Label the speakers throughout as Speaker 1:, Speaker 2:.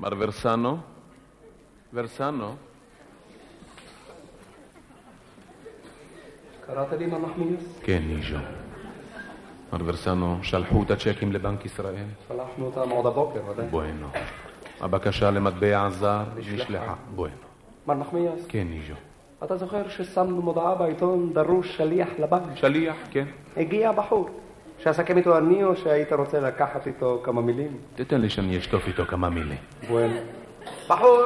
Speaker 1: מר ורסנו? ורסנו?
Speaker 2: קראת לי מר נחמיאס?
Speaker 1: כן, ניז'ו. מר ורסנו, שלחו את הצ'קים לבנק ישראל?
Speaker 2: שלחנו אותם עוד הבוקר, ודאי.
Speaker 1: בואנו. הבקשה למטבע זר נשלחה. בואנו.
Speaker 2: מר נחמיאס?
Speaker 1: כן, ניז'ו.
Speaker 2: אתה זוכר ששמנו מודעה בעיתון דרוש שליח לבנק?
Speaker 1: שליח, כן.
Speaker 2: הגיע בחור. שאסכם איתו אני או שהיית רוצה לקחת איתו כמה מילים?
Speaker 1: תתן לי שאני אשטוף איתו כמה מילים.
Speaker 2: בואנו. בחור!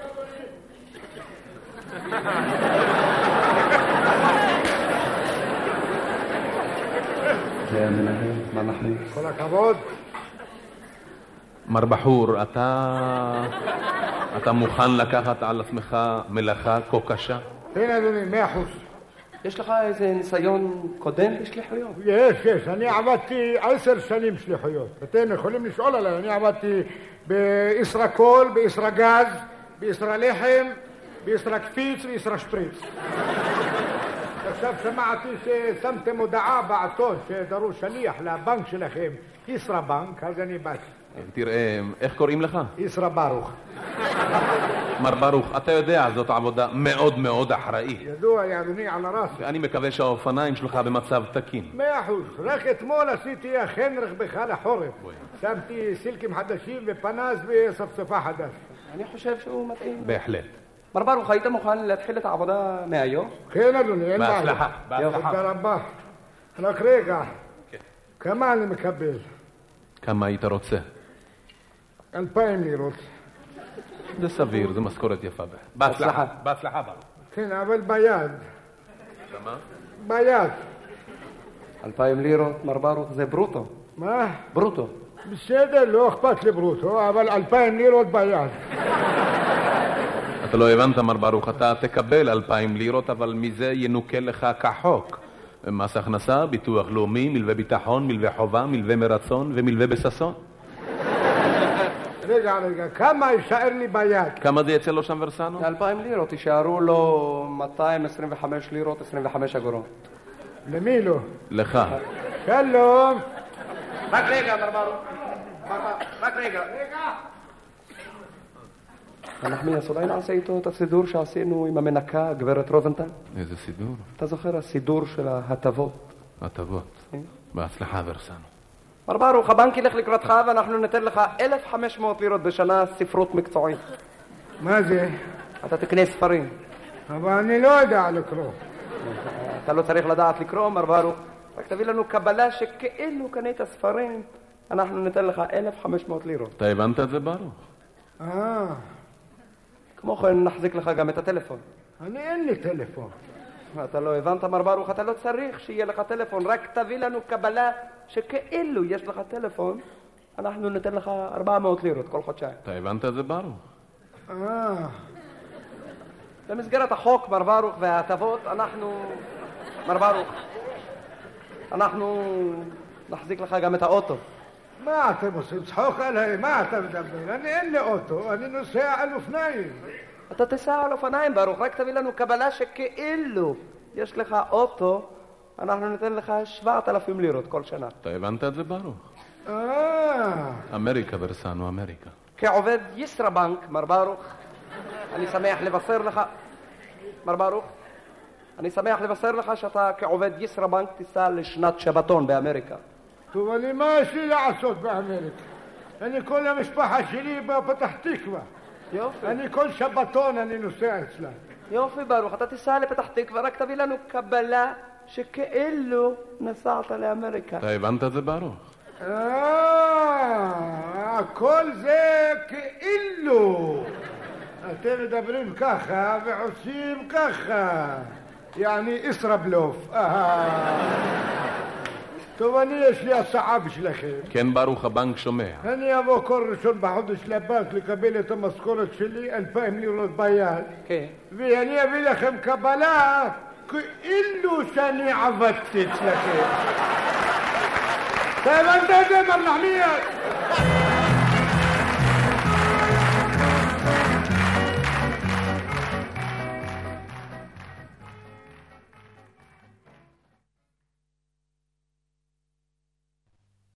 Speaker 2: זה המנהל, מר נחמיאס.
Speaker 3: כל הכבוד.
Speaker 1: מר בחור, אתה מוכן לקחת על עצמך מלאכה כה קשה?
Speaker 3: כן, אדוני, 100%.
Speaker 2: יש לך איזה ניסיון קודם בשליחויות?
Speaker 3: יש. אני עבדתי 10 שנים שליחויות. אתם יכולים לשאול עליי. אני עבדתי בישראקול, בישראגז, בישראלחם, בישראקפיץ וישראשפריץ. עכשיו שמעתי ששמתם הודעה בעיתון שדרוש שליח לבנק שלכם, ישראבנק, אז אני באתי.
Speaker 1: תראה, איך קוראים לך?
Speaker 3: ישרא ברוך.
Speaker 1: מר ברוך, אתה יודע, זאת עבודה מאוד מאוד אחראית.
Speaker 3: ידוע לי, אדוני, על הראס.
Speaker 1: ואני מקווה שהאופניים שלך במצב תקין.
Speaker 3: 100%. רק אתמול עשיתי אכן רכבך לחורף. שמתי סילקים חדשים ופנס וספספה חדש.
Speaker 2: אני חושב שהוא מתאים.
Speaker 1: בהחלט.
Speaker 2: מר ברוך, היית מוכן להתחיל את העבודה מהיום?
Speaker 3: כן, אדוני, אין בעיה.
Speaker 1: בהצלחה.
Speaker 3: תודה רבה. רק רגע. כמה אני מקבל?
Speaker 1: כמה היית רוצה?
Speaker 3: 2,000 לירות.
Speaker 1: זה סביר, זה משכורת יפה. בהצלחה. בהצלחה, ברוך.
Speaker 3: כן, אבל ביד.
Speaker 1: כמה?
Speaker 3: ביד.
Speaker 2: 2,000 לירות, מר ברוך, זה ברוטו.
Speaker 3: מה?
Speaker 2: ברוטו.
Speaker 3: בסדר, לא אכפת לי ברוטו, אבל 2,000 לירות ביד.
Speaker 1: אתה לא הבנת, מר ברוך, אתה תקבל 2,000 לירות, אבל מזה ינוקה לך כחוק. מס הכנסה, ביטוח לאומי, מלווה ביטחון, מלווה חובה, מלווה מרצון ומלווה בססון.
Speaker 3: רגע, כמה יישאר לי ביד?
Speaker 1: כמה זה יצא לו שם ורסנו?
Speaker 2: 2,000 לירות, יישארו לו 225 לירות, 25 אגורות.
Speaker 3: למי לא?
Speaker 1: לך.
Speaker 3: שלום.
Speaker 2: רק רגע, מר ברוך. רק רגע. נחמיאס, אולי נעשה איתו את הסידור שעשינו עם המנקה, גברת רוזנטל?
Speaker 1: איזה סידור?
Speaker 2: אתה זוכר הסידור של ההטבות?
Speaker 1: הטבות. בהצלחה ורסנו.
Speaker 2: מר ברוך, הבנק ילך לקראתך ואנחנו ניתן לך 1,500 לירות בשנה ספרות מקצועית.
Speaker 3: מה זה?
Speaker 2: אתה תקנה ספרים.
Speaker 3: אבל אני לא יודע לקרוא.
Speaker 2: אתה לא צריך לדעת לקרוא, מר ברוך. רק תביא לנו קבלה שכאילו קנית ספרים, אנחנו ניתן לך 1,500 לירות.
Speaker 1: אתה הבנת את זה, ברוך?
Speaker 2: כמו כן נחזיק לך גם את הטלפון.
Speaker 3: אין לי טלפון.
Speaker 2: אתה לא הבנת, מר ברוך, אתה לא צריך שיהיה לך טלפון, רק תביא לנו קבלה שכאילו יש לך טלפון, אנחנו ניתן לך 400 לירות כל חודשיים.
Speaker 1: אתה הבנת את זה, ברוך?
Speaker 2: במסגרת החוק, מר ברוך, וההטבות, מר ברוך, אנחנו נחזיק לך גם את האוטו.
Speaker 3: מה אתם עושים? צחוק עליי? מה אתה מדבר? אין לי אוטו, אני נוסע על אופניים.
Speaker 2: אתה תיסע על אופניים, ברוך, רק תביא לנו קבלה שכאילו יש לך אוטו, אנחנו ניתן לך 7,000 לירות כל שנה.
Speaker 1: אתה הבנת את זה, ברוך? אמריקה ורסנו, אמריקה.
Speaker 2: כעובד ישראבנק, מר ברוך, אני שמח לבשר לך, מר ברוך, אני שמח לבשר לך שאתה כעובד ישראבנק תיסע לשנת שבתון באמריקה.
Speaker 3: טוב, מה יש לי לעשות באמריקה? אני כל המשפחה שלי בפתח תקווה.
Speaker 2: יופי.
Speaker 3: אני כל שבתון אני נוסע אצלה.
Speaker 2: יופי, ברוך, אתה תיסע לפתח תקווה, רק תביא לנו קבלה שכאילו נסעת לאמריקה.
Speaker 1: אתה הבנת את זה, ברוך?
Speaker 3: כל זה כאילו. אתם מדברים ככה ועושים ככה. יעני ישראבלוף. טוב, יש לי הצעה בשבילכם.
Speaker 1: כן, ברוך, הבנק שומע.
Speaker 3: אני אבוא כל ראשון בחודש לבנק לקבל את המשכורת שלי, 2,000 לירות ביד.
Speaker 2: כן.
Speaker 3: ואני אביא לכם קבלה כאילו שאני עבדתי אצלכם. אתה הבנת את זה, מר נחמיאס?